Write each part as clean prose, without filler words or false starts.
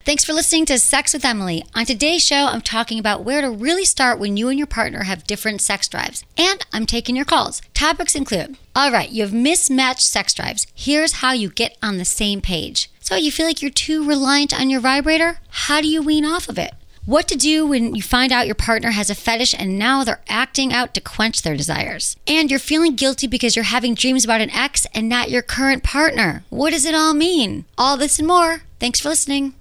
Thanks for listening to Sex with Emily. On today's show, I'm talking about where to really start when you and your partner have different sex drives. And I'm taking your calls. Topics include, all right, you have mismatched sex drives. Here's how you get on the same page. So you feel like you're too reliant on your vibrator? How do you wean off of it? What to do when you find out your partner has a fetish and now they're acting out to quench their desires. And you're feeling guilty because you're having dreams about an ex and not your current partner. What does it all mean? All this and more. Thanks for listening.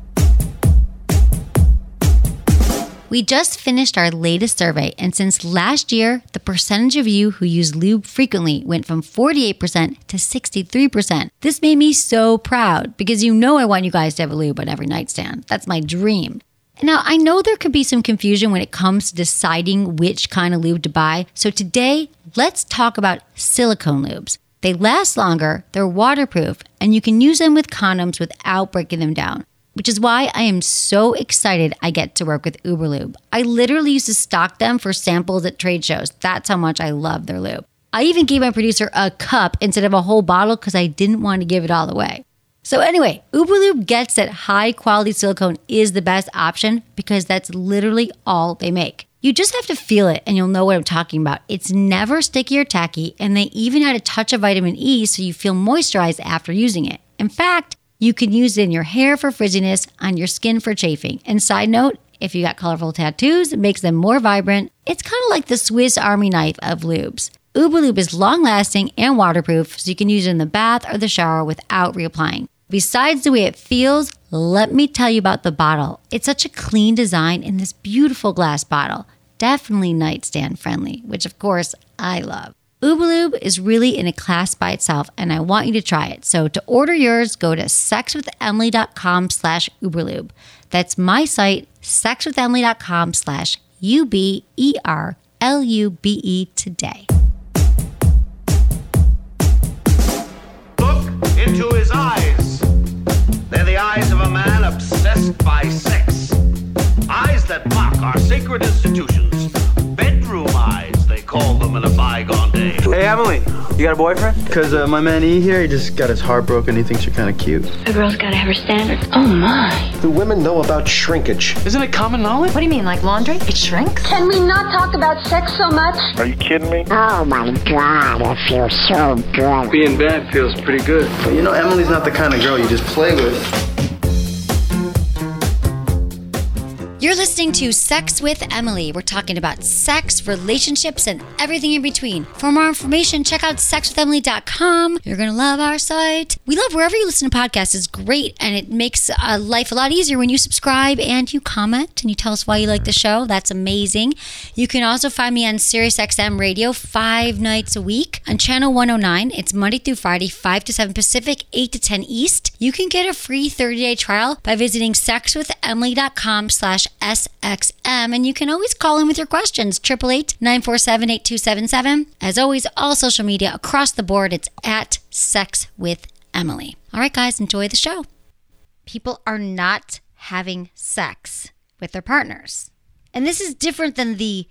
We just finished our latest survey, and since last year, the percentage of you who use lube frequently went from 48% to 63%. This made me so proud because you know I want you guys to have a lube on every nightstand. That's my dream. Now, I know there could be some confusion when it comes to deciding which kind of lube to buy, so today, let's talk about silicone lubes. They last longer, they're waterproof, and you can use them with condoms without breaking them down. Which is why I am so excited I get to work with Uberlube. I literally used to stock them for samples at trade shows. That's how much I love their lube. I even gave my producer a cup instead of a whole bottle because I didn't want to give it all away. So anyway, Uberlube gets that high quality silicone is the best option because that's literally all they make. You just have to feel it and you'll know what I'm talking about. It's never sticky or tacky, and they even add a touch of vitamin E so you feel moisturized after using it. In fact, you can use it in your hair for frizziness, on your skin for chafing. And side note, if you got colorful tattoos, it makes them more vibrant. It's kind of like the Swiss Army knife of lubes. Uberlube is long-lasting and waterproof, so you can use it in the bath or the shower without reapplying. Besides the way it feels, let me tell you about the bottle. It's such a clean design in this beautiful glass bottle. Definitely nightstand friendly, which of course I love. Uberlube is really in a class by itself, and I want you to try it. So to order yours, go to sexwithemily.com/Uberlube. That's my site, sexwithemily.com/UBERLUBE today. Look into his eyes. They're the eyes of a man obsessed by sex. Eyes that mock our sacred institutions. Bedroom eyes, they call them in a bygone day. Hey, Emily, you got a boyfriend? Because my man E here, he just got his heart broken. He thinks you're kind of cute. A girl's gotta have her standards. Oh my. Do women know about shrinkage? Isn't it common knowledge? What do you mean, like laundry? It shrinks? Can we not talk about sex so much? Are you kidding me? Oh my God, it feels so good. Being bad feels pretty good. But you know, Emily's not the kind of girl you just play with. You're listening to Sex with Emily. We're talking about sex, relationships, and everything in between. For more information, check out sexwithemily.com. You're going to love our site. We love wherever you listen to podcasts. It's great, and it makes life a lot easier when you subscribe and you comment and you tell us why you like the show. That's amazing. You can also find me on SiriusXM Radio 5 nights a week on Channel 109. It's Monday through Friday, 5 to 7 Pacific, 8 to 10 East. You can get a free 30-day trial by visiting sexwithemily.com/SXM, and you can always call in with your questions, 888-947-8277. As always, all social media across the board, it's at Sex with Emily. All right, guys, enjoy the show. People are not having sex with their partners. And this is different than the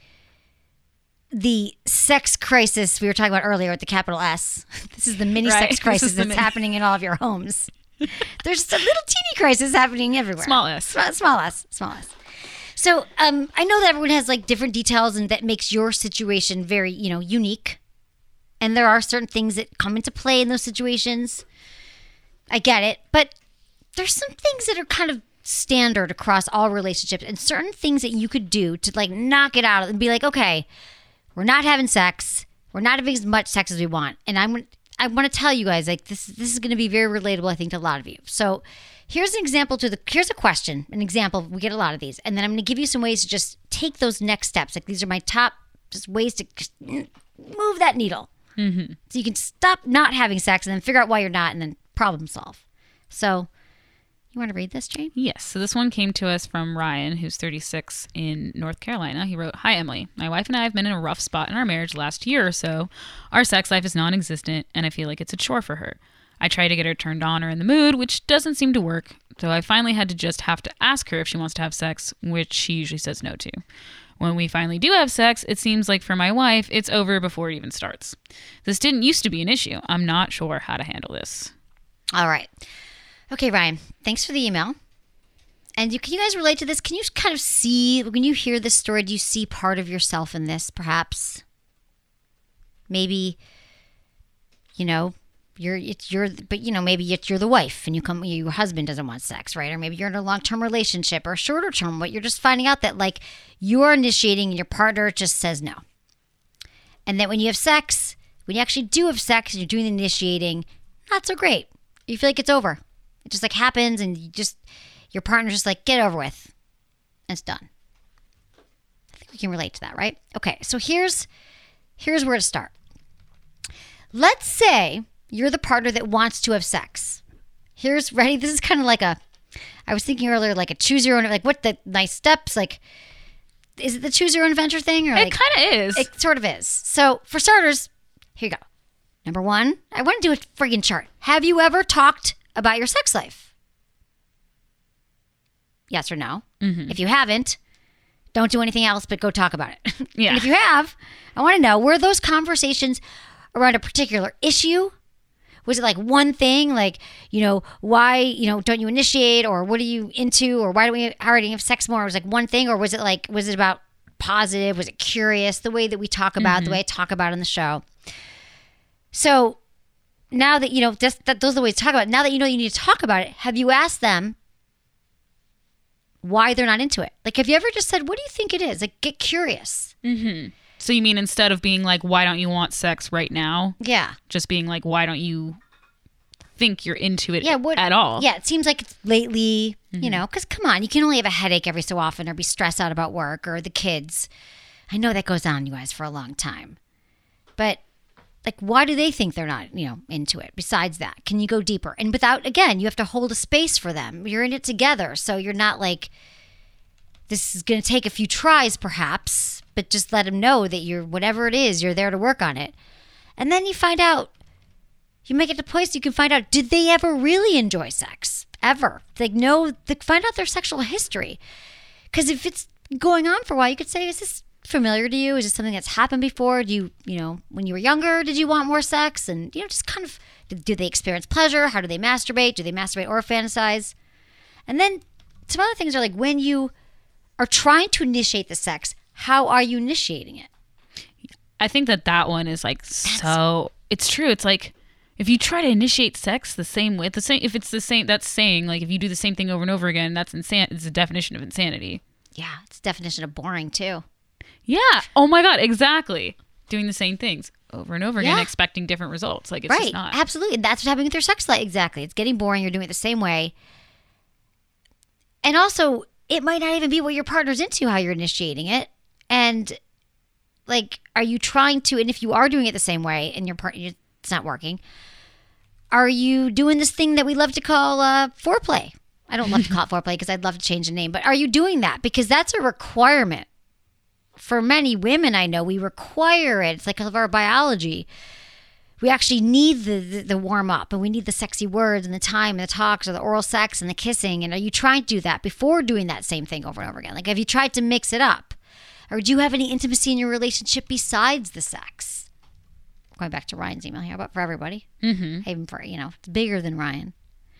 sex crisis we were talking about earlier with the capital S. This is the mini sex crisis that's happening in all of your homes. There's a little teeny crisis happening everywhere. Small s. Small s. So I know that everyone has like different details, and that makes your situation very, unique. And there are certain things that come into play in those situations. I get it. But there's some things that are kind of standard across all relationships, and certain things that you could do to like knock it out and be like, okay, we're not having sex. We're not having as much sex as we want. And I want to tell you guys, like, this is going to be very relatable, I think, to a lot of you. So here's an example here's a question, an example. We get a lot of these. And then I'm going to give you some ways to just take those next steps. Like, these are my top just ways to just move that needle. Mm-hmm. So you can stop not having sex and then figure out why you're not and then problem solve. So you want to read this, Jane? Yes. So this one came to us from Ryan, who's 36 in North Carolina. He wrote, "Hi, Emily. My wife and I have been in a rough spot in our marriage last year or so. Our sex life is non-existent, and I feel like it's a chore for her. I try to get her turned on or in the mood, which doesn't seem to work. So I finally have to ask her if she wants to have sex, which she usually says no to. When we finally do have sex, it seems like for my wife, it's over before it even starts. This didn't used to be an issue. I'm not sure how to handle this." All right. Okay, Ryan, thanks for the email. And can you guys relate to this? Can you kind of see, when you hear this story, do you see part of yourself in this, perhaps? Maybe, maybe you're the wife and your husband doesn't want sex, right? Or maybe you're in a long-term relationship or a shorter term, but you're just finding out that like you're initiating and your partner just says no. And then when you have sex, when you actually do have sex and you're doing the initiating, not so great. You feel like it's over. It just like happens and your partner's just like, get over with. And it's done. I think we can relate to that, right? Okay, so here's where to start. Let's say you're the partner that wants to have sex. Ready? This is kind of like I was thinking earlier, like a choose your own, like what the nice steps, like, is it the choose your own adventure thing? Or it kind of is. It sort of is. So for starters, here you go. Number one, I want to do a friggin' chart. Have you ever talked about your sex life? Yes or no? Mm-hmm. If you haven't, don't do anything else but go talk about it. Yeah. And if you have, I want to know, were those conversations around a particular issue? Was it like one thing, like, why, don't you initiate, or what are you into, or why don't we already have sex more? It was like one thing, or was it about positive? Was it curious? The way that we talk about, the way I talk about in the show. So now that, those are the ways to talk about it. Now that you need to talk about it, have you asked them why they're not into it? Like, have you ever just said, what do you think it is? Like, get curious. Mm-hmm. So you mean instead of being like, why don't you want sex right now? Yeah. Just being like, why don't you think you're into it at all? Yeah, it seems like it's lately, because come on, you can only have a headache every so often or be stressed out about work or the kids. I know that goes on, you guys, for a long time. But like, why do they think they're not, into it? Besides that, can you go deeper? And again, you have to hold a space for them. You're in it together. So you're not like, this is going to take a few tries perhaps, but just let them know that whatever it is, you're there to work on it. And then you find out, you make it to a place you can find out, did they ever really enjoy sex? Ever? Find out their sexual history. Because if it's going on for a while, you could say, is this familiar to you? Is it something that's happened before? Do you, when you were younger, did you want more sex? And, just kind of, do they experience pleasure? How do they masturbate? Do they masturbate or fantasize? And then some other things are like, when you are trying to initiate the sex, how are you initiating it? I think that one is like, it's true. It's like, if you try to initiate sex if it's the same, that's saying like, if you do the same thing over and over again, that's insane. It's a definition of insanity. Yeah. It's a definition of boring too. Yeah. Oh my God. Exactly. Doing the same things over and over again, expecting different results. Like, it's just not. Absolutely. That's what's happening with your sex life. Exactly. It's getting boring. You're doing it the same way. And also, it might not even be what your partner's into, how you're initiating it. And like, are you trying to, and if you are doing it the same way and your partner, it's not working, are you doing this thing that we love to call foreplay? I don't love to call it foreplay because I'd love to change the name, but are you doing that? Because that's a requirement. For many women I know, we require it. It's like of our biology. We actually need the warm up, and we need the sexy words and the time and the talks or the oral sex and the kissing. And are you trying to do that before doing that same thing over and over again? Like, have you tried to mix it up? Or do you have any intimacy in your relationship besides the sex? Going back to Ryan's email here, but for everybody. Mm-hmm. Even for, it's bigger than Ryan.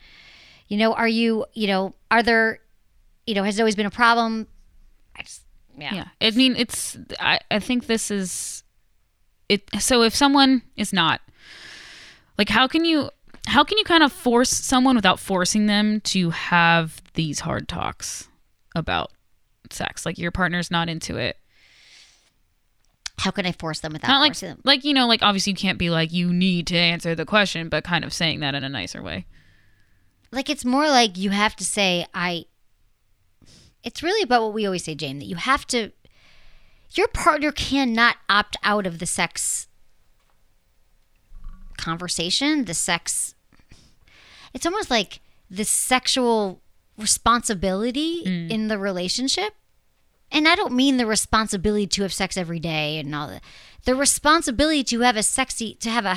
Are you, are there, has it always been a problem? Yeah. I mean, I think this is it. So if someone is not, like, how can you kind of force someone without forcing them to have these hard talks about sex? Like, your partner's not into it. How can I force them without forcing them? Like, like, obviously you can't be like, you need to answer the question, but kind of saying that in a nicer way. Like, it's more like you have to say, it's really about what we always say, Jane, that your partner cannot opt out of the sex conversation, it's almost like the sexual responsibility in the relationship. And I don't mean the responsibility to have sex every day and all that. The responsibility to have a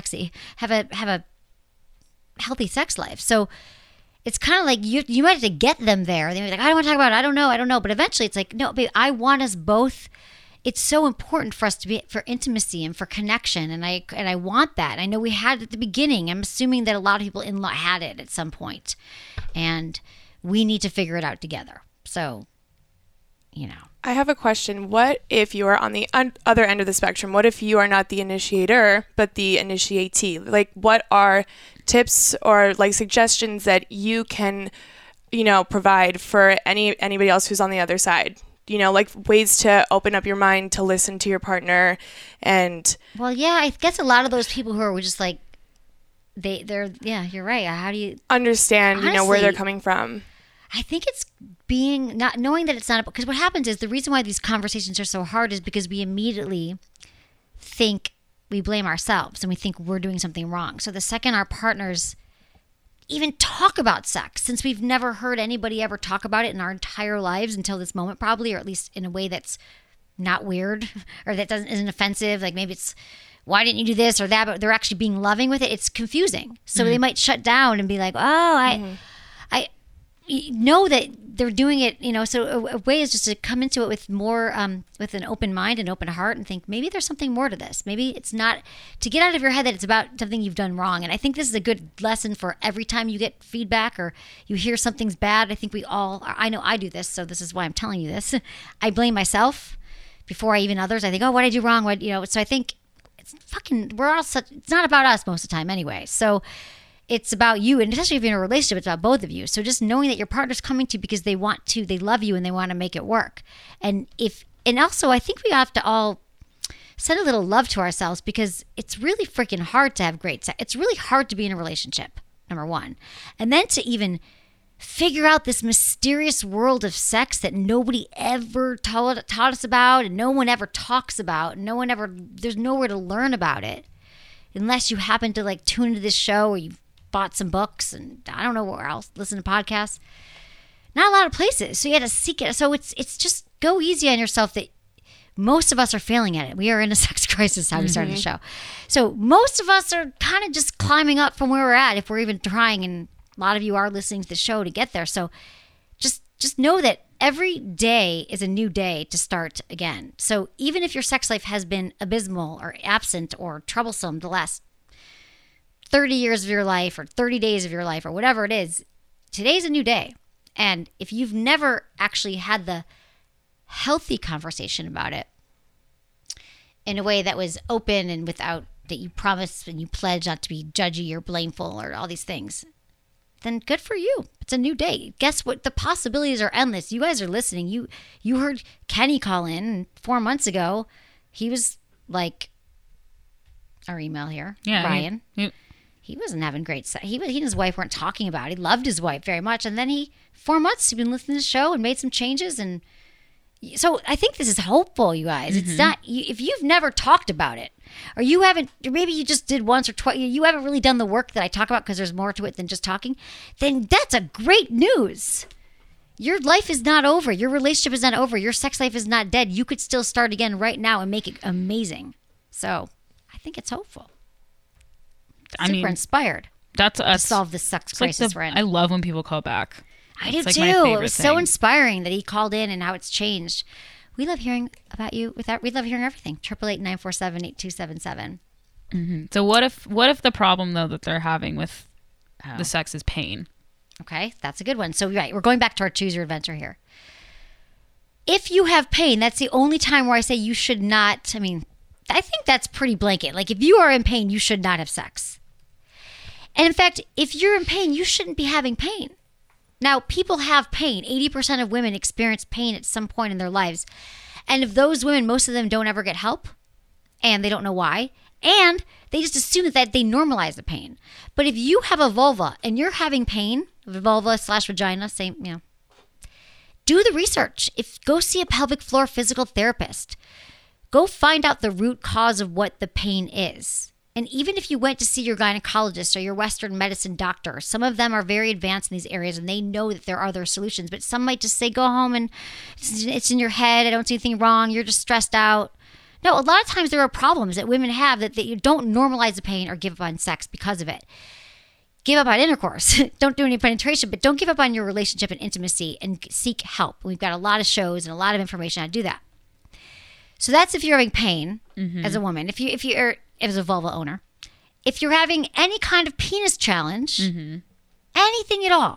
healthy sex life. So it's kind of like you might have to get them there. They're like, I don't want to talk about it. I don't know. But eventually it's like, no, babe, I want us both. It's so important for us to be for intimacy and for connection. And I want that. I know we had it at the beginning. I'm assuming that a lot of people in law had it at some point. And we need to figure it out together. So, you know. I have a question. What if you are on the other end of the spectrum? What if you are not the initiator, but the initiatee? Like, what are tips or like suggestions that you can, provide for anybody else who's on the other side? Like ways to open up your mind, to listen to your partner, and... Well, yeah, I guess a lot of those people who are just like, they're you're right. How do you... Understand, honestly, where they're coming from? I think it's not knowing that it's not... Because what happens is the reason why these conversations are so hard is because we immediately think we blame ourselves and we think we're doing something wrong. So the second our partners even talk about sex, since we've never heard anybody ever talk about it in our entire lives until this moment probably, or at least in a way that's not weird or that isn't offensive, like maybe it's, why didn't you do this or that, but they're actually being loving with it, it's confusing. So they might shut down and be like, I know that they're doing it, so a way is just to come into it with more, with an open mind and open heart and think maybe there's something more to this. Maybe it's not, to get out of your head that it's about something you've done wrong. And I think this is a good lesson for every time you get feedback or you hear something's bad. I think I know I do this, so this is why I'm telling you this. I blame myself before I even others. I think, what did I do wrong? So I think it's not about us most of the time anyway. So it's about you, and especially if you're in a relationship, it's about both of you. So just knowing that your partner's coming to you because they love you and they want to make it work. And also I think we have to all send a little love to ourselves because it's really freaking hard to have great sex. It's really hard to be in a relationship, number one. And then to even figure out this mysterious world of sex that nobody ever taught us about and no one ever talks about. There's nowhere to learn about it unless you happen to like tune into this show or you've bought some books and I don't know where else, listen to podcasts. Not a lot of places. So you had to seek it. So it's just go easy on yourself that most of us are failing at it. We are in a sex crisis, how we started the show. So most of us are kind of just climbing up from where we're at if we're even trying, and a lot of you are listening to the show to get there. So just know that every day is a new day to start again. So even if your sex life has been abysmal or absent or troublesome the last 30 years of your life or 30 days of your life or whatever it is, today's a new day. And if you've never actually had the healthy conversation about it in a way that was open and without that you promised and you pledged not to be judgy or blameful or all these things, then good for you. It's a new day. Guess what? The possibilities are endless. You guys are listening. You heard Kenny call in 4 months ago. He was like, our email here, Ryan. He wasn't having great sex. He and his wife weren't talking about it. He loved his wife very much. And then 4 months, he's been listening to the show and made some changes. And so I think this is hopeful, you guys. It's not, if you've never talked about it, or you haven't, or maybe you just did once or twice, you haven't really done the work that I talk about because there's more to it than just talking, then that's a great news. Your life is not over. Your relationship is not over. Your sex life is not dead. You could still start again right now and make it amazing. So I think it's hopeful. Super inspired. That's us. To solve this sex crisis we're in. I love when people call back. I do too. It was so inspiring that he called in and how it's changed. We love hearing about you. We love hearing everything. 888-947-8277. Mm-hmm. So what if the problem though that they're having with the sex is pain? Okay, that's a good one. So we're going back to our choose your adventure here. If you have pain, that's the only time where I say you should not. I mean, I think that's pretty blanket. Like if you are in pain, you should not have sex. And in fact, if you're in pain, you shouldn't be having pain. Now, people have pain. 80% of women experience pain at some point in their lives. And of those women, most of them don't ever get help. And they don't know why. And they just assume that they normalize the pain. But if you have a vulva and you're having pain, vulva/vagina, same, do the research. Go see a pelvic floor physical therapist. Go find out the root cause of what the pain is. And even if you went to see your gynecologist or your Western medicine doctor, some of them are very advanced in these areas and they know that there are other solutions. But some might just say, go home and it's in your head. I don't see anything wrong. You're just stressed out. No, a lot of times there are problems that women have that you don't normalize the pain or give up on sex because of it. Give up on intercourse. Don't do any penetration, but don't give up on your relationship and intimacy and seek help. We've got a lot of shows and a lot of information on how to do that. So that's if you're having pain as a woman. If you're as a vulva owner, if you're having any kind of penis challenge, anything at all,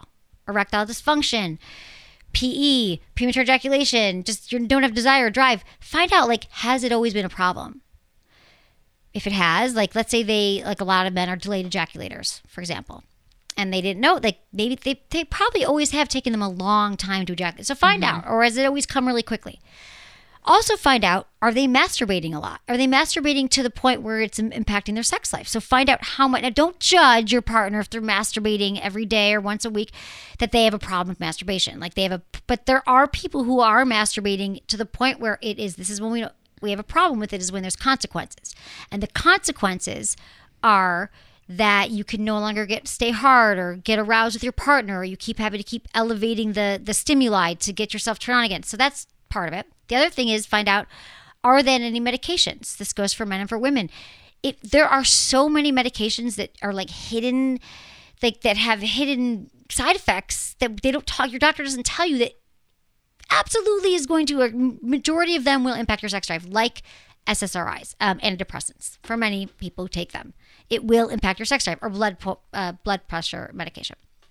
erectile dysfunction, PE, premature ejaculation, just you don't have desire or drive. Find out, like, has it always been a problem? If it has, like, let's say a lot of men are delayed ejaculators, for example, and they didn't know, like, maybe they probably always have taken them a long time to ejaculate. So find out, or has it always come really quickly? Also find out, are they masturbating a lot? Are they masturbating to the point where it's impacting their sex life? So find out how much. Now, don't judge your partner if they're masturbating every day or once a week, that they have a problem with masturbation. But there are people who are masturbating to the point where this is when we have a problem with it, is when there's consequences. And the consequences are that you can no longer stay hard or get aroused with your partner, or you keep having to keep elevating the stimuli to get yourself turned on again. So that's part of it. The other thing is find out, are there any medications? This goes for men and for women. There are so many medications that are like hidden, that have hidden side effects that they don't talk. Your doctor doesn't tell you that absolutely is going to, a majority of them will impact your sex drive, like SSRIs, antidepressants. For many people who take them, it will impact your sex drive, or blood pressure medication.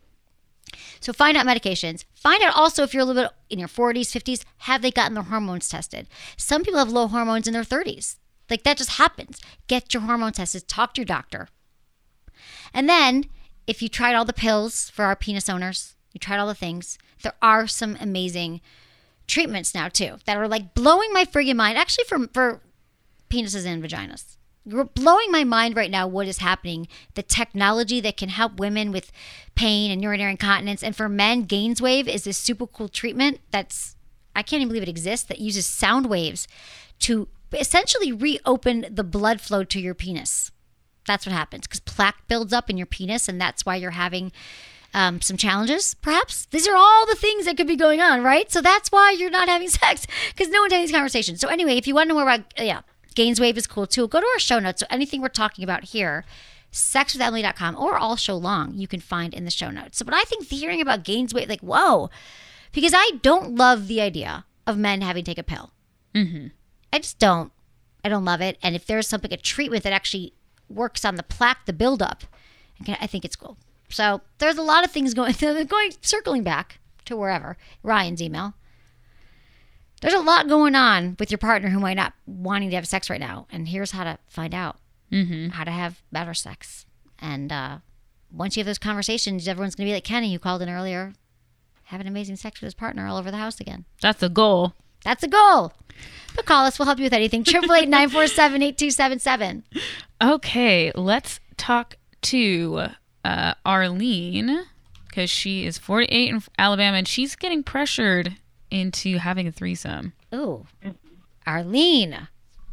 So find out medications. Find out also, if you're a little bit in your 40s, 50s, have they gotten their hormones tested? Some people have low hormones in their 30s. Like, that just happens. Get your hormones tested. Talk to your doctor. And then, if you tried all the pills for our penis owners, you tried all the things, there are some amazing treatments now too that are like blowing my friggin' mind. Actually, for penises and vaginas. You're blowing my mind right now what is happening. The technology that can help women with pain and urinary incontinence. And for men, Gainswave is this super cool treatment I can't even believe it exists, that uses sound waves to essentially reopen the blood flow to your penis. That's what happens, because plaque builds up in your penis, and that's why you're having some challenges, perhaps. These are all the things that could be going on, right? So that's why you're not having sex, because no one's having these conversations. So anyway, if you want to know more about, Gainswave is cool too. Go to our show notes. So anything we're talking about here, sexwithemily.com, or all show long, you can find in the show notes. So, but I think hearing about Gainswave, like, whoa, because I don't love the idea of men having to take a pill. Mm-hmm. I just don't. I don't love it. And if there's a treatment that actually works on the plaque, the buildup, I think it's cool. So there's a lot of things circling back to wherever, Ryan's email. There's a lot going on with your partner who might not wanting to have sex right now. And here's how to find out how to have better sex. And once you have those conversations, everyone's going to be like Kenny, who called in earlier, having amazing sex with his partner all over the house again. That's a goal. That's a goal. But call us. We'll help you with anything. 888-947-8277. Okay, let's talk to Arlene, because she is 48 in Alabama, and she's getting pressured into having a threesome. Ooh, Arlene,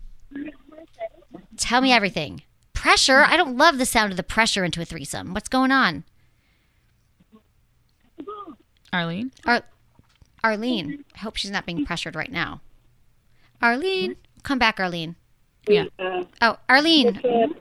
tell me everything. Pressure? I don't love the sound of the pressure into a threesome. What's going on? Arlene? Arlene. I hope she's not being pressured right now. Arlene, come back, Arlene. Yeah. Arlene.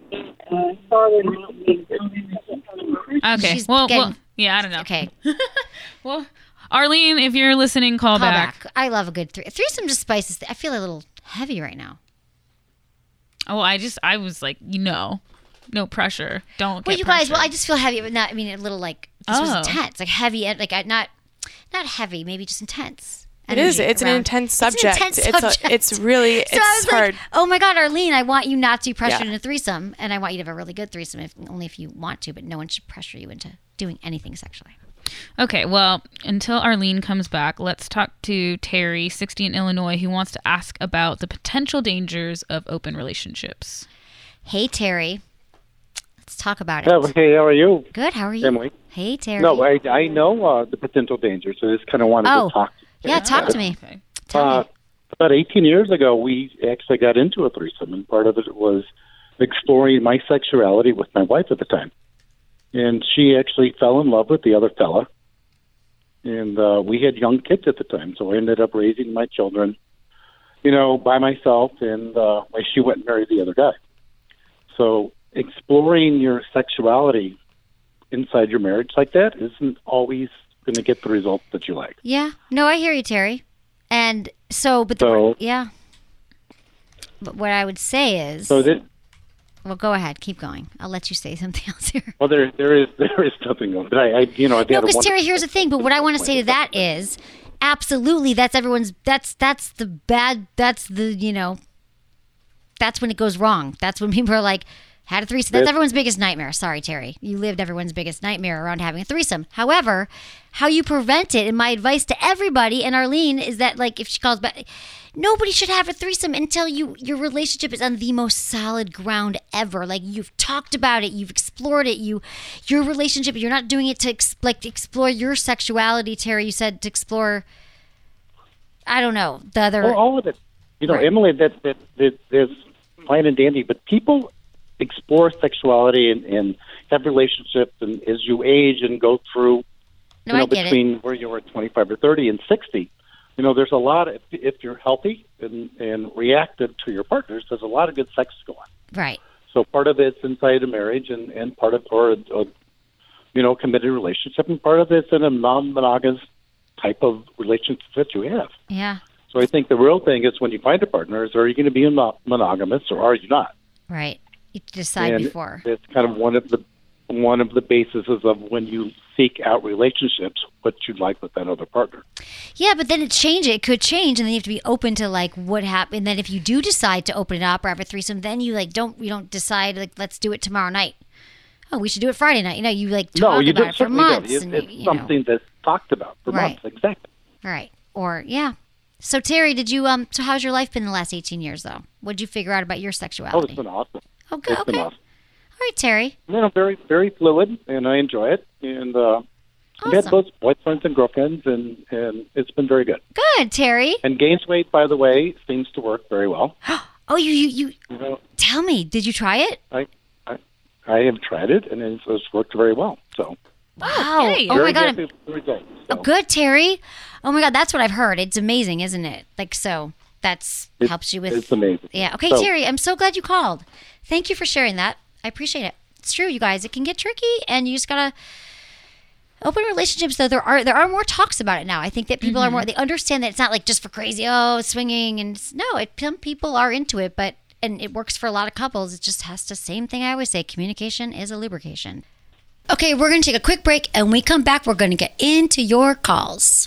Okay. Well, yeah, I don't know. Okay. Well, Arlene, if you're listening, call back. I love a good threesome. Just spices. I feel a little heavy right now. Oh, I was like, no pressure. Don't. Well, get you guys. pressured. Well, I just feel heavy, but not. I mean, a little like this was intense, like heavy, like not heavy, maybe just intense. It is. It's an intense subject. It's really hard. Like, oh my God, Arlene, I want you not to be pressured in a threesome, and I want you to have a really good threesome, only if you want to, but no one should pressure you into doing anything sexually. Okay, well, until Arlene comes back, let's talk to Terry, 60 in Illinois, who wants to ask about the potential dangers of open relationships. Hey, Terry. Let's talk about it. Hey, how are you? Good, how are you? Emily. Hey, Terry. No, I know the potential dangers, so I just kind of wanted to talk to you. Yeah, talk to me. Okay. Tell me. About 18 years ago, we actually got into a threesome, and part of it was exploring my sexuality with my wife at the time. And she actually fell in love with the other fella. And we had young kids at the time, so I ended up raising my children, by myself, and she went and married the other guy. So exploring your sexuality inside your marriage like that isn't always going to get the results that you like. Yeah. No, I hear you, Terry. And so, but what I would say is... Well, go ahead. Keep going. I'll let you say something else here. Well, there is something going. But I've no, because Terry, here's the thing. But what I want to say to that is, absolutely, that's everyone's. That's the bad. That's the That's when it goes wrong. That's when people are like, had a threesome. That's everyone's biggest nightmare. Sorry, Terry. You lived everyone's biggest nightmare around having a threesome. However, how you prevent it, and my advice to everybody, and Arlene, is that, like, if she calls back, nobody should have a threesome until your relationship is on the most solid ground ever. Like, you've talked about it, you've explored it, your relationship, you're not doing it to explore your sexuality, Terry. You said to explore, I don't know, the other. Well, all of it. Right. Emily, that's fine and dandy, but people explore sexuality and have relationships, and as you age and go through, between where you were at 25 or 30 and 60, there's a lot of, if you're healthy and reactive to your partners, there's a lot of good sex going on. Right. So part of it's inside a marriage and part of, or a committed relationship, and part of it's in a non-monogamous type of relationship that you have. Yeah. So I think the real thing is when you find a partner, is are you going to be monogamous or are you not? Right. You decide before. It's kind of one of the bases of when you seek out relationships, what you'd like with that other partner. Yeah, but then it could change, and then you have to be open to like what happened. And then if you do decide to open it up or have a threesome, then you don't decide like, let's do it tomorrow night. Oh, we should do it Friday night. You talk about it for months. It's something that's talked about for months. Exactly. Right. Or yeah. So Terry, did you so how's your life been the last 18 years though? What did you figure out about your sexuality? Oh, it's been awesome. Oh, good. It's been awesome. All right, Terry. Very, very fluid, and I enjoy it. And I've had both boyfriends and girlfriends, and it's been very good. Good, Terry. And gains weight, by the way, seems to work very well. Oh, you tell me, did you try it? I have tried it, and it's worked very well. So. Wow. Okay. Oh, my God. Happy with the results, so. Oh, good, Terry. Oh, my God. That's what I've heard. It's amazing, isn't it? Like, so helps you with. It's amazing. Yeah. Okay, Terry, I'm so glad you called. Thank you for sharing that. I appreciate it. It's true, you guys. It can get tricky, and you just got to open relationships, though. There are more talks about it now. I think that people are more, they understand that it's not like just for crazy, swinging. And some people are into it, and it works for a lot of couples. It just has to, same thing I always say, communication is a lubrication. Okay, we're going to take a quick break, and when we come back, we're going to get into your calls.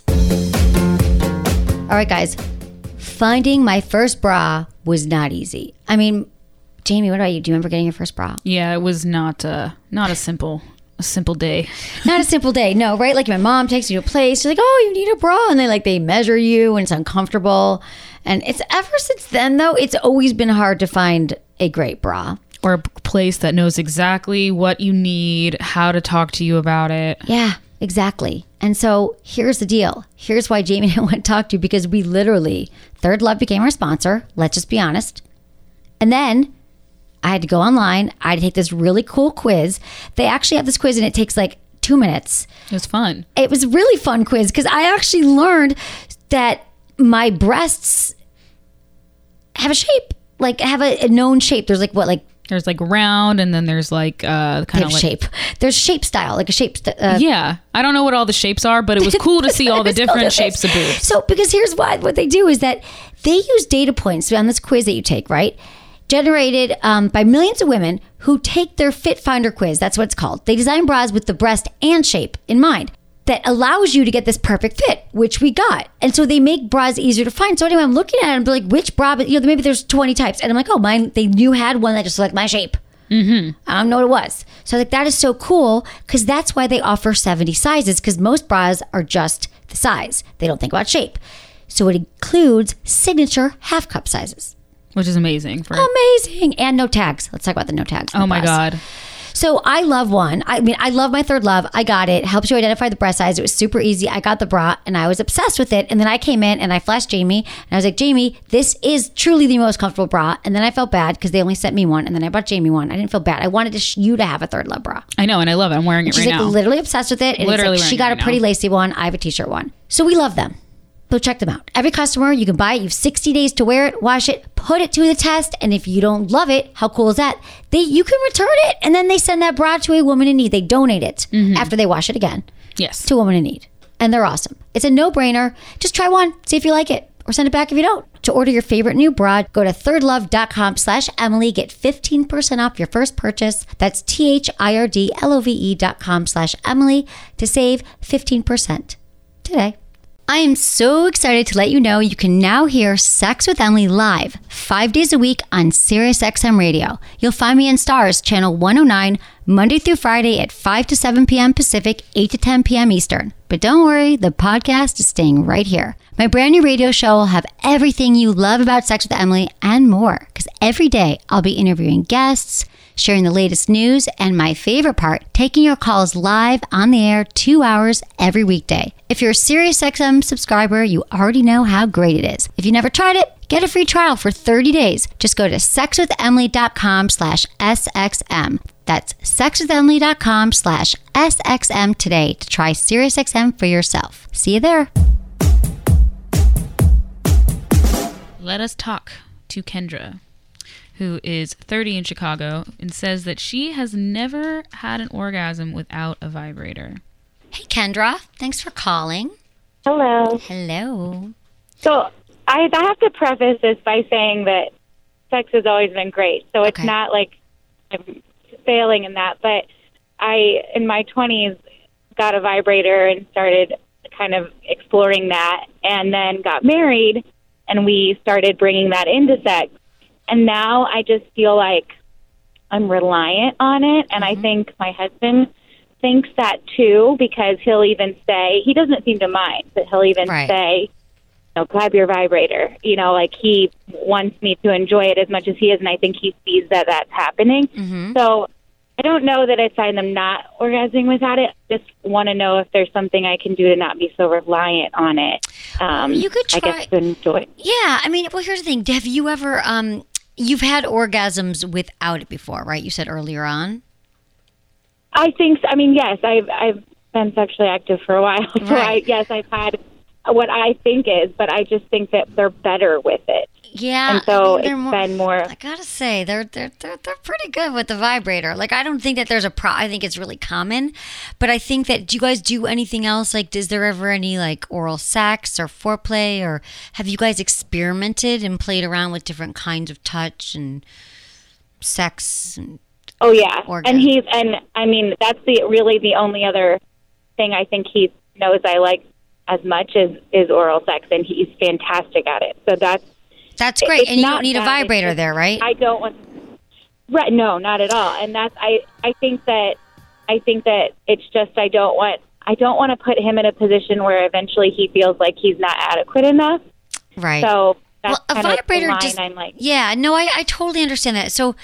All right, guys. Finding my first bra was not easy. I mean, Jamie, what about you? Do you remember getting your first bra? Yeah, it was not a simple day. Not a simple day, no, right? Like my mom takes you to a place, she's like, oh, you need a bra, and they measure you, and it's uncomfortable. And it's ever since then, though, it's always been hard to find a great bra. Or a place that knows exactly what you need, how to talk to you about it. Yeah, exactly. And so here's the deal. Here's why Jamie and I want to talk to you, because we literally, Third Love became our sponsor. Let's just be honest. And then I had to go online. I had to take this really cool quiz. They actually have this quiz, and it takes like 2 minutes. It was fun. It was a really fun quiz because I actually learned that my breasts have a shape, like have a known shape. There's there's like round, and then there's like kind of like shape. There's shape style, like a shape. Yeah, I don't know what all the shapes are, but it was cool to see all the different shapes of boobs. So because here's what they do is that they use data points on this quiz that you take, right? Generated by millions of women who take their Fit Finder quiz. That's what it's called. They design bras with the breast and shape in mind that allows you to get this perfect fit, which we got. And so they make bras easier to find. So anyway, I'm looking at it and be like, which bra, maybe there's 20 types. And I'm like, oh, mine, you had one that just looked like my shape. Mm-hmm. I don't know what it was. So that is so cool because that's why they offer 70 sizes, because most bras are just the size. They don't think about shape. So it includes signature half cup sizes. Which is amazing. Amazing. And no tags. Let's talk about the no tags. Oh my God. So I love one. I mean, I love my Third Love. I got it. Helps you identify the breast size. It was super easy. I got the bra and I was obsessed with it. And then I came in and I flashed Jamie and I was like, Jamie, this is truly the most comfortable bra. And then I felt bad because they only sent me one. And then I bought Jamie one. I didn't feel bad. I wanted you to have a Third Love bra. I know. And I love it. I'm wearing it right now. She's literally obsessed with it. And literally she got a pretty lacy one. I have a t-shirt one. So we love them. So check them out. Every customer, you can buy it. You have 60 days to wear it, wash it, put it to the test. And if you don't love it, how cool is that? You can return it. And then they send that bra to a woman in need. They donate it after they wash it again. Yes. To a woman in need. And they're awesome. It's a no-brainer. Just try one. See if you like it. Or send it back if you don't. To order your favorite new bra, go to thirdlove.com/Emily. Get 15% off your first purchase. That's THIRDLOVE.com/Emily to save 15% today. I am so excited to let you know you can now hear Sex with Emily live 5 days a week on SiriusXM Radio. You'll find me in Stars, channel 109, Monday through Friday at 5 to 7 p.m. Pacific, 8 to 10 p.m. Eastern. But don't worry, the podcast is staying right here. My brand new radio show will have everything you love about Sex with Emily and more, because every day I'll be interviewing guests, sharing the latest news, and my favorite part, taking your calls live on the air 2 hours every weekday. If you're a SiriusXM subscriber, you already know how great it is. If you never tried it, get a free trial for 30 days. Just go to sexwithemily.com/SXM. That's sexwithemily.com/SXM today to try SiriusXM for yourself. See you there. Let us talk to Kendra, who is 30 in Chicago and says that she has never had an orgasm without a vibrator. Hey, Kendra. Thanks for calling. Hello. Hello. So I have to preface this by saying that sex has always been great. So it's not like I'm failing in that. But I, in my 20s, got a vibrator and started kind of exploring that, and then got married, and we started bringing that into sex. And now I just feel like I'm reliant on it. And I think my husband thinks that too, because he'll even say, he doesn't seem to mind, but he'll even say, grab your vibrator. Like he wants me to enjoy it as much as he is. And I think he sees that that's happening. So I don't know that I find them not orgasming without it. Just want to know if there's something I can do to not be so reliant on it. You could try. I guess to enjoy it. Yeah. I mean, well, here's the thing. Have you ever, you've had orgasms without it before, right? You said earlier on. I think so. I mean, yes, I've been sexually active for a while. So yes, I've had what I think is, but I just think that they're better with it. Yeah, and so it's been more. I gotta say, they're pretty good with the vibrator. Like, I don't think that there's a I think it's really common, but I think that, do you guys do anything else? Like, is there ever any like oral sex or foreplay, or have you guys experimented and played around with different kinds of touch and sex? And oh yeah, orgasm? and I mean that's really the only other thing I think he knows I like as much is oral sex, and he's fantastic at it. So that's great. And you don't need a vibrator there, right? I don't want. Right? No, not at all. And that's I think that it's just I don't want to put him in a position where eventually he feels like he's not adequate enough. Right. So that's a vibrator line just, I'm like. Yeah. No, I totally understand that. So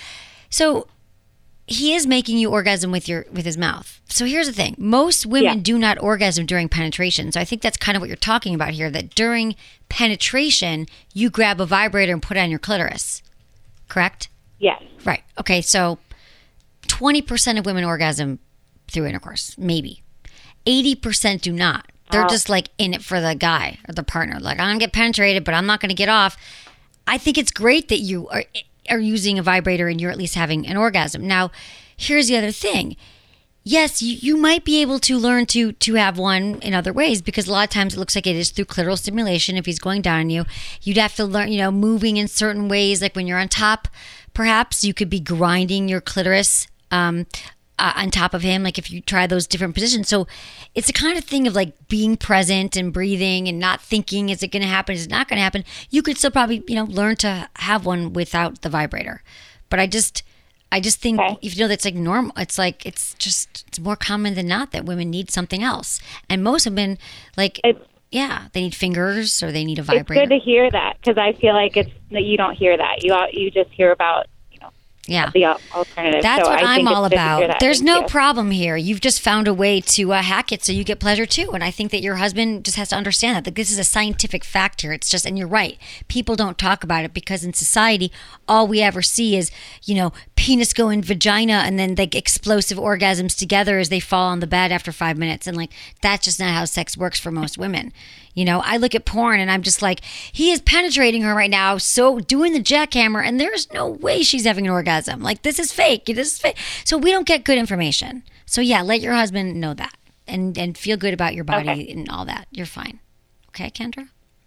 he is making you orgasm with his mouth. So here's the thing. Most women do not orgasm during penetration. So I think that's kind of what you're talking about here, that during penetration, you grab a vibrator and put it on your clitoris. Correct? Yes. Right. Okay, so 20% of women orgasm through intercourse, maybe. 80% do not. They're just like in it for the guy or the partner. Like, I'm going to get penetrated, but I'm not going to get off. I think it's great that you are using a vibrator and you're at least having an orgasm. Now, here's the other thing. Yes, you might be able to learn to have one in other ways, because a lot of times it looks like it is through clitoral stimulation. If he's going down on you, you'd have to learn, moving in certain ways. Like when you're on top, perhaps you could be grinding your clitoris on top of him, like if you try those different positions. So it's a kind of thing of like being present and breathing and not thinking, is it going to happen? Is it not going to happen? You could still probably, learn to have one without the vibrator. But I just think if you know that's like normal, it's like it's more common than not that women need something else. And most women, like, they need fingers or they need a vibrator. It's good to hear that, because I feel like you don't hear that. You just hear about the alternative. That's so what I'm all about. There's no you. problem here. You've just found a way to hack it so you get pleasure too. And I think that your husband just has to understand that this is a scientific fact here. It's just, and you're right, people don't talk about it because in society, all we ever see is, penis go in vagina and then like explosive orgasms together as they fall on the bed after 5 minutes. And like, that's just not how sex works for most women. I look at porn and I'm just like, he is penetrating her right now, so doing the jackhammer, and there's no way she's having an orgasm. Like, this is fake. This is fake. So we don't get good information. So yeah, let your husband know that and feel good about your body and all that. You're fine. Okay, Kendra?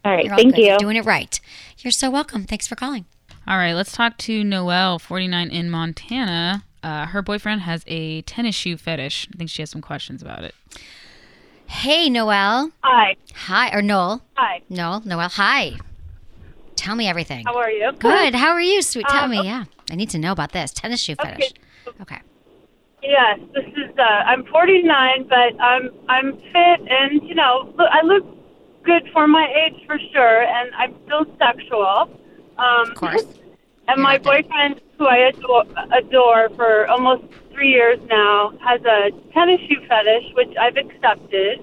All right. You're all Thank good. you. You're doing it right. You're so welcome. Thanks for calling. All right, let's talk to Noelle, 49 in Montana. Her boyfriend has a tennis shoe fetish. I think she has some questions about it. Hey, Noelle. Hi. Hi. Or Noel. Hi. Noelle. Hi. Tell me everything. How are you? Good. How are you, sweet? Tell me. Yeah. I need to know about this. Tennis shoe fetish. Okay. Yes, this is. I'm 49, but I'm fit, and I look good for my age for sure, and I'm still sexual. Of course. And my boyfriend, who I adore for almost 3 years now, has a tennis shoe fetish, which I've accepted.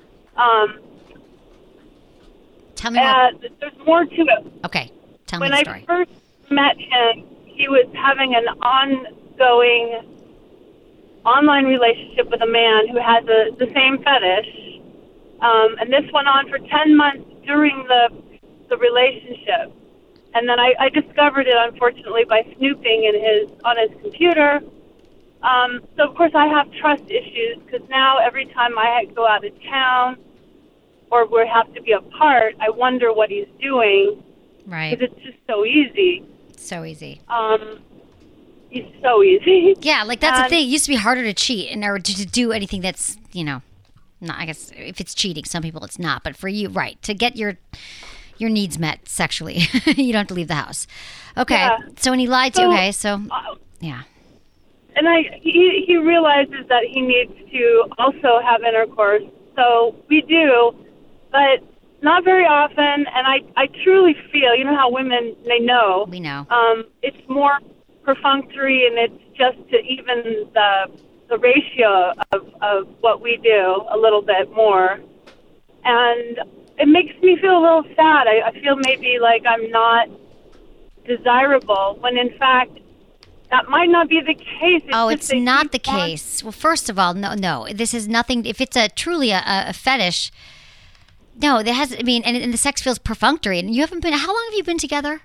Tell me more. There's more to it. Okay. Tell me When the story. I first met him, he was having an ongoing online relationship with a man who has the same fetish. And this went on for 10 months during the relationship. And then I discovered it, unfortunately, by snooping on his computer. So, of course, I have trust issues because now every time I go out of town or we have to be apart, I wonder what he's doing. Right. Because it's just so easy. So easy. He's so easy. Yeah, like that's the thing. It used to be harder to cheat or to do anything that's, not, I guess if it's cheating, some people it's not. But for you, right, to get your needs met sexually, you don't have to leave the house. Okay. Yeah. So when he lied to you, okay, so, yeah. And he realizes that he needs to also have intercourse. So we do, but not very often. And I truly feel, you know how women, they know. We know. It's more perfunctory, and it's just to even the ratio of what we do a little bit more. And it makes me feel a little sad. I feel maybe like I'm not desirable, when in fact that might not be the case. It's not the case. Well, first of all, no. This is nothing. If it's truly a fetish, no, there has. I mean, and the sex feels perfunctory. And you haven't been. How long have you been together?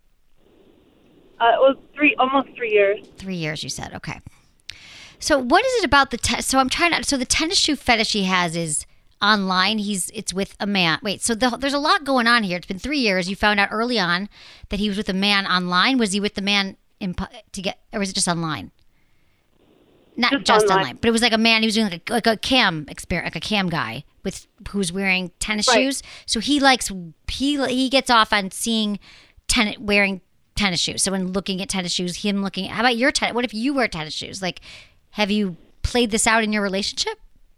Well, almost 3 years. 3 years, you said. Okay. So what is it about the? So I'm trying to. So the tennis shoe fetish he has is online. It's with a man. Wait. So there's a lot going on here. It's been 3 years. You found out early on that he was with a man online. Was he with the man or was it just online? Not just online, but it was like a man. He was doing like a cam experience, like a cam guy who's wearing tennis shoes. So he gets off on seeing wearing tennis shoes. So when looking at tennis shoes, how about your tennis? What if you wear tennis shoes? Like, have you played this out in your relationship?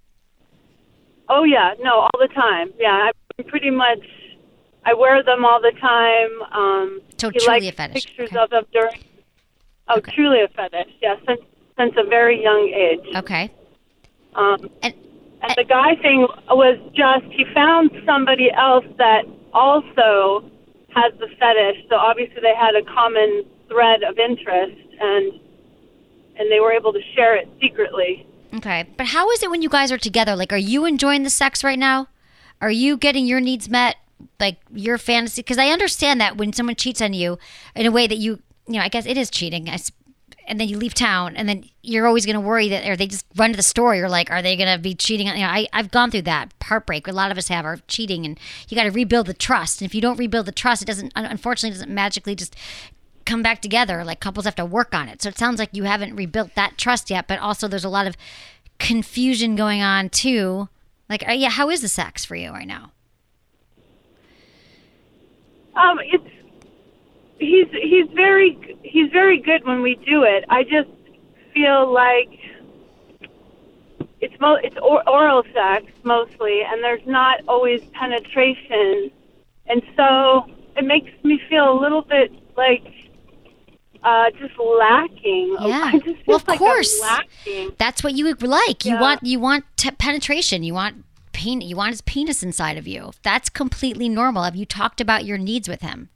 Oh yeah, no, all the time. Yeah, I wear them all the time. So he truly likes a fetish. Pictures of them during. Oh, okay. Truly a fetish. Yeah, since a very young age. Okay. And the guy thing was just he found somebody else that also has the fetish. So obviously they had a common thread of interest, and they were able to share it secretly. Okay, but how is it when you guys are together? Like, are you enjoying the sex right now? Are you getting your needs met, like your fantasy? Because I understand that when someone cheats on you in a way that I guess it is cheating, and then you leave town, and then you're always going to worry that, or they just run to the store. You're like, are they going to be cheating? I've gone through that heartbreak. A lot of us have, are cheating, and you got to rebuild the trust. And if you don't rebuild the trust, unfortunately, doesn't magically just come back together. Like, couples have to work on it. So it sounds like you haven't rebuilt that trust yet, but also there's a lot of confusion going on too. Like, how is the sex for you right now? He's very good when we do it. I just feel like it's oral sex mostly, and there's not always penetration, and so it makes me feel a little bit like just lacking. Yeah. I just feel of course. I'm lacking. That's what you like. Yeah. You want penetration. You want you want his penis inside of you. That's completely normal. Have you talked about your needs with him?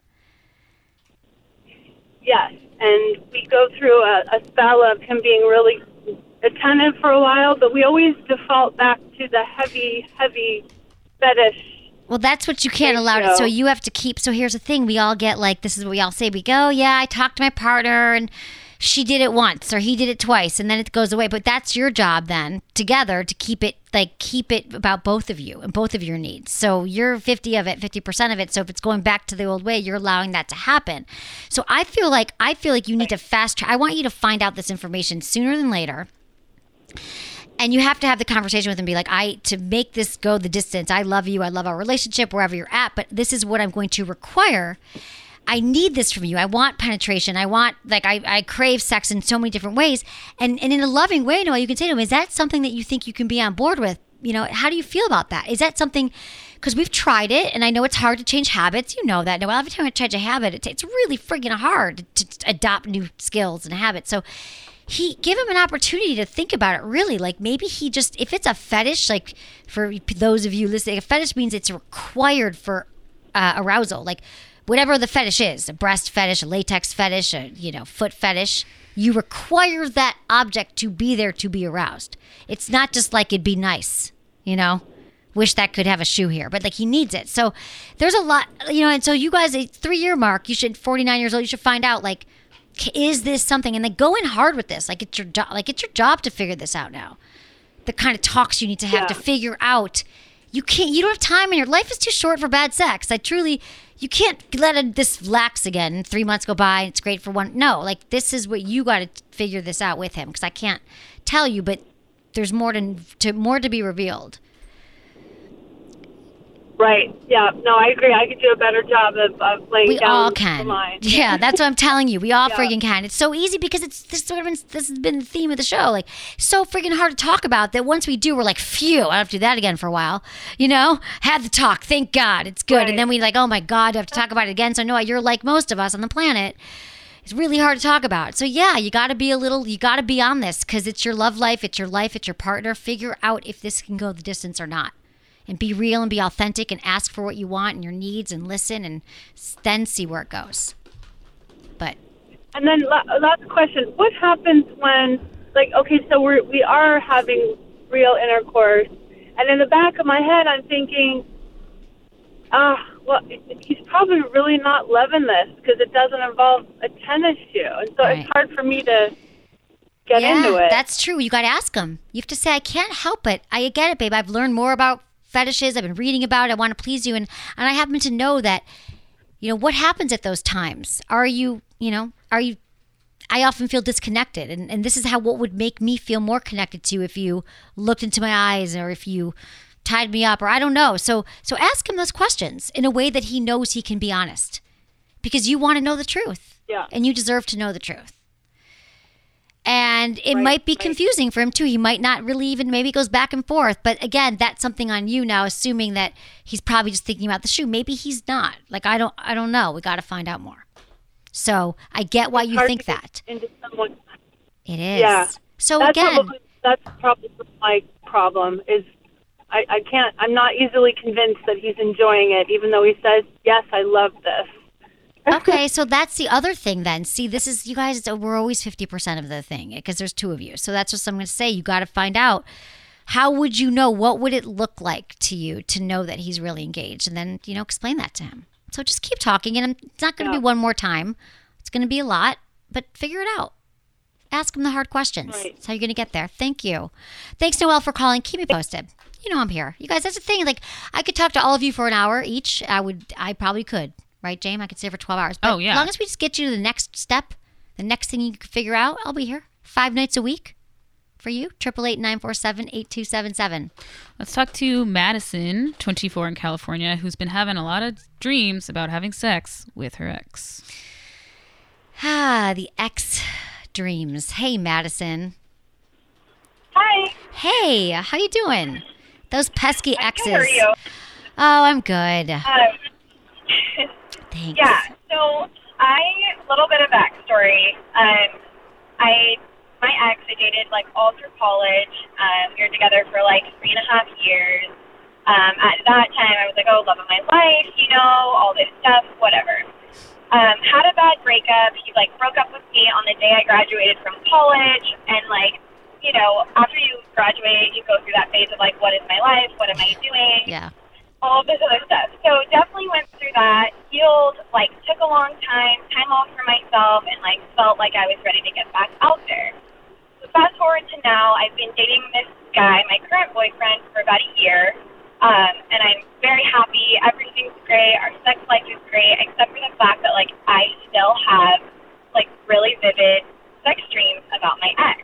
Yes, and we go through a spell of him being really attentive for a while, but we always default back to the heavy fetish. Well, that's what you can't allow it. So you have to keep. So here's the thing: we all get like, this is what we all say. We go, yeah, I talked to my partner, and she did it once or he did it twice and then it goes away. But that's your job then together to keep it about both of you and both of your needs. So you're 50% of it. So if it's going back to the old way, you're allowing that to happen. So I feel like you need to fast track. I want you to find out this information sooner than later. And you have to have the conversation with him, be like, to make this go the distance, I love you, I love our relationship, wherever you're at, but this is what I'm going to require. I need this from you. I want penetration. I want, I crave sex in so many different ways. And in a loving way, Noelle, you can say to him, is that something that you think you can be on board with? How do you feel about that? Is that something, because we've tried it, and I know it's hard to change habits. You know that, Noelle. Every time I change a habit, it's really friggin' hard to adopt new skills and habits. So give him an opportunity to think about it, really. Like maybe he just, if it's a fetish, like for those of you listening, a fetish means it's required for arousal. Like whatever the fetish is, a breast fetish, a latex fetish, a foot fetish, you require that object to be there to be aroused. It's not just like it'd be nice, wish that could have a shoe here, but like he needs it. So there's a lot, and so you guys, a 3-year mark, 49 years old, you should find out, like, is this something? And go in hard with this. Like it's your job to figure this out now. The kind of talks you need to have to figure out. You don't have time, and your life is too short for bad sex. You can't let this lax again. 3 months go by, and it's great for one. No, this is what you got to figure this out with him, because I can't tell you, but there's more to be revealed. Right. Yeah. No, I agree. I could do a better job of laying down the line. Yeah, that's what I'm telling you. We all friggin' can. It's so easy because this has been the theme of the show. Like, so friggin' hard to talk about that once we do, we're like, phew, I don't have to do that again for a while. Had the talk. Thank God. It's good. Right. And then we oh my God, I have to talk about it again. So, Noelle, you're like most of us on the planet. It's really hard to talk about. So, yeah, you got to be on this because it's your love life. It's your life. It's your partner. Figure out if this can go the distance or not. And be real and be authentic and ask for what you want and your needs and listen and then see where it goes. And then last question, what happens when, so we are having real intercourse, and in the back of my head I'm thinking, he's probably really not loving this because it doesn't involve a tennis shoe. And so It's hard for me to get into it. That's true. You got to ask him. You have to say, I can't help it. I get it, babe. I've learned more about fetishes. I've been reading about it. I want to please you. And I happen to know that, what happens at those times? I often feel disconnected. And this is what would make me feel more connected to you if you looked into my eyes or if you tied me up or I don't know. So ask him those questions in a way that he knows he can be honest because you want to know the truth. Yeah. And you deserve to know the truth. And it might be confusing for him too. He might not really even, maybe it goes back and forth. But again, that's something on you now, assuming that he's probably just thinking about the shoe. Maybe he's not. I don't know. We got to find out more. So I get why you think that. Into someone. It is. Yeah. So that's probably my problem is I'm not easily convinced that he's enjoying it, even though he says, yes, I love this. Okay, so that's the other thing then. See, this is, you guys, we're always 50% of the thing because there's 2 of you. So that's what I'm going to say. You got to find out, how would you know? What would it look like to you to know that he's really engaged? And then, explain that to him. So just keep talking. And it's not going to be one more time. It's going to be a lot, but figure it out. Ask him the hard questions. Right. That's how you're going to get there. Thank you. Thanks, Noelle, for calling. Keep me posted. I'm here. You guys, that's the thing. I could talk to all of you for an hour each. I probably could. Right, James? I could stay for 12 hours. But as long as we just get you to the next step, the next thing you can figure out, I'll be here 5 nights a week for you. 888-947-8277. Let's talk to Madison, 24 in California, who's been having a lot of dreams about having sex with her ex. The ex dreams. Hey, Madison. Hi. Hey, how you doing? Those pesky exes. How are you? Oh, I'm good. Thanks. Yeah, so a little bit of backstory. My ex, I dated all through college. We were together for 3.5 years. At that time, I was love of my life, all this stuff, whatever. Had a bad breakup. He broke up with me on the day I graduated from college, and after you graduate, you go through that phase of what is my life? What am I doing? Yeah. All this other stuff. So definitely went through that. He healed, like, took a long time off for myself, and, like, felt like I was ready to get back out there. So fast forward to now, I've been dating this guy, my current boyfriend, for about a year, and I'm very happy. Everything's great. Our sex life is great, except for the fact that, like, I still have, like, really vivid sex dreams about my ex.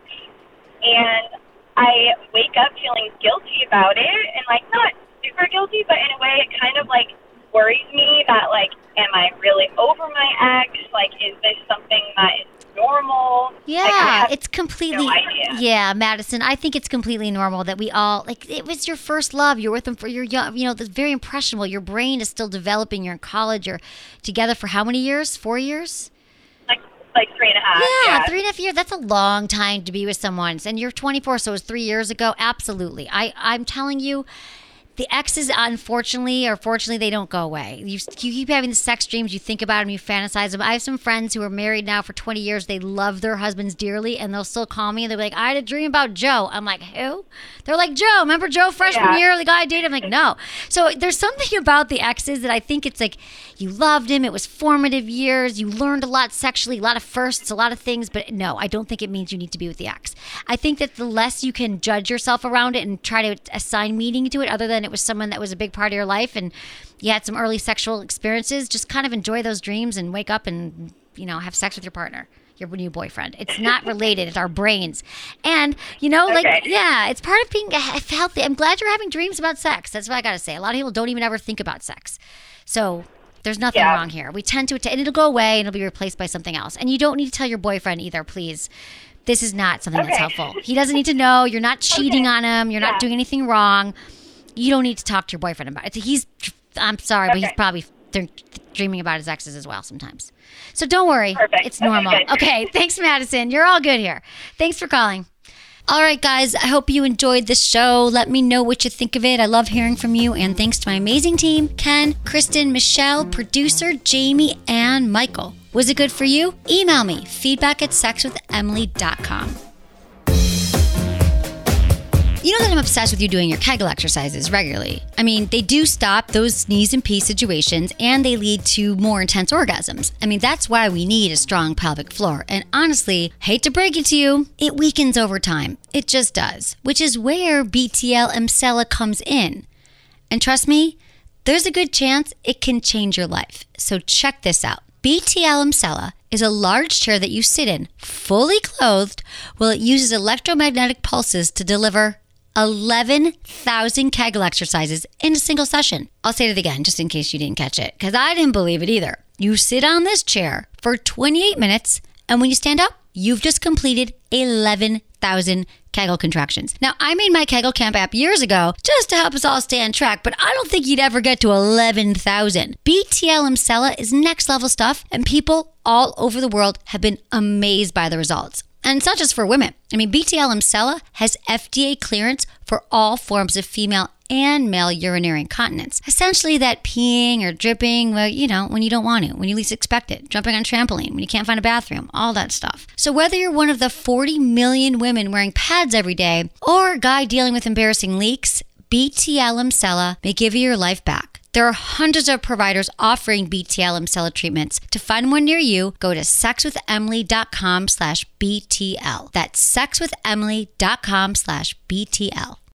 And I wake up feeling guilty about it, and, like, not super guilty, but in a way it kind of, like, worries me that, like, am I really over my ex? Like, is this something that is normal? Yeah, like, it's completely, no idea. yeah, Madison, I think it's completely normal that we all, like, it was your first love. You're with them for your young, you know, that's very impressionable. Your brain is still developing. You're in college. You're together for how many years? 4 years? Like 3.5. Yeah, 3.5 years. That's a long time to be with someone. And you're 24, so it was 3 years ago. Absolutely. I'm telling you, the exes, unfortunately or fortunately, they don't go away. You keep having the sex dreams. You think about them. You fantasize them. I have some friends who are married now for 20 years. They love their husbands dearly, and they'll still call me, and they'll be like, I had a dream about Joe. I'm like, who? They're like, Joe. Remember Joe freshman year, the guy I dated? I'm like, no. So there's something about the exes that I think it's like you loved him. It was formative years. You learned a lot sexually, a lot of firsts, a lot of things. But no, I don't think it means you need to be with the ex. I think that the less you can judge yourself around it and try to assign meaning to it, other than it was someone that was a big part of your life and you had some early sexual experiences, just kind of enjoy those dreams and wake up and, you know, have sex with your partner, your new boyfriend. It's not related. It's our brains. And, you know, like, yeah, it's part of being healthy. I'm glad you're having dreams about sex. That's what I got to say. A lot of people don't even ever think about sex. So there's nothing wrong here. We tend to, and it'll go away and it'll be replaced by something else. And you don't need to tell your boyfriend either, please. This is not something that's helpful. He doesn't need to know. You're not cheating on him. You're not doing anything wrong. You don't need to talk to your boyfriend about it. I'm sorry, but he's probably dreaming about his exes as well sometimes. So don't worry. It's normal. Okay, thanks, Madison. You're all good here. Thanks for calling. All right, guys, I hope you enjoyed this show. Let me know what you think of it. I love hearing from you. And thanks to my amazing team, Ken, Kristen, Michelle, producer, Jamie, and Michael. Was it good for you? Email me, feedback@sexwithemily.com. You know that I'm obsessed with you doing your Kegel exercises regularly. I mean, they do stop those knees and pee situations, and they lead to more intense orgasms. I mean, that's why we need a strong pelvic floor. And honestly, hate to break it to you, it weakens over time. It just does, which is where BTL Emsella comes in. And trust me, there's a good chance it can change your life. So check this out. BTL Emsella is a large chair that you sit in, fully clothed, while it uses electromagnetic pulses to deliver 11,000 Kegel exercises in a single session. I'll say it again, just in case you didn't catch it, because I didn't believe it either. You sit on this chair for 28 minutes, and when you stand up, you've just completed 11,000 Kegel contractions. Now, I made my Kegel Camp app years ago just to help us all stay on track, but I don't think you'd ever get to 11,000. BTL Emsella is next level stuff, and people all over the world have been amazed by the results. And it's not just for women. I mean, BTL Emsella has FDA clearance for all forms of female and male urinary incontinence. Essentially that peeing or dripping, well, you know, when you don't want to, when you least expect it, jumping on a trampoline, when you can't find a bathroom, all that stuff. So whether you're one of the 40 million women wearing pads every day or a guy dealing with embarrassing leaks, BTL Emsella may give you your life back. There are hundreds of providers offering BTL Emsella treatments. To find one near you, go to sexwithemily.com/BTL. That's sexwithemily.com/BTL.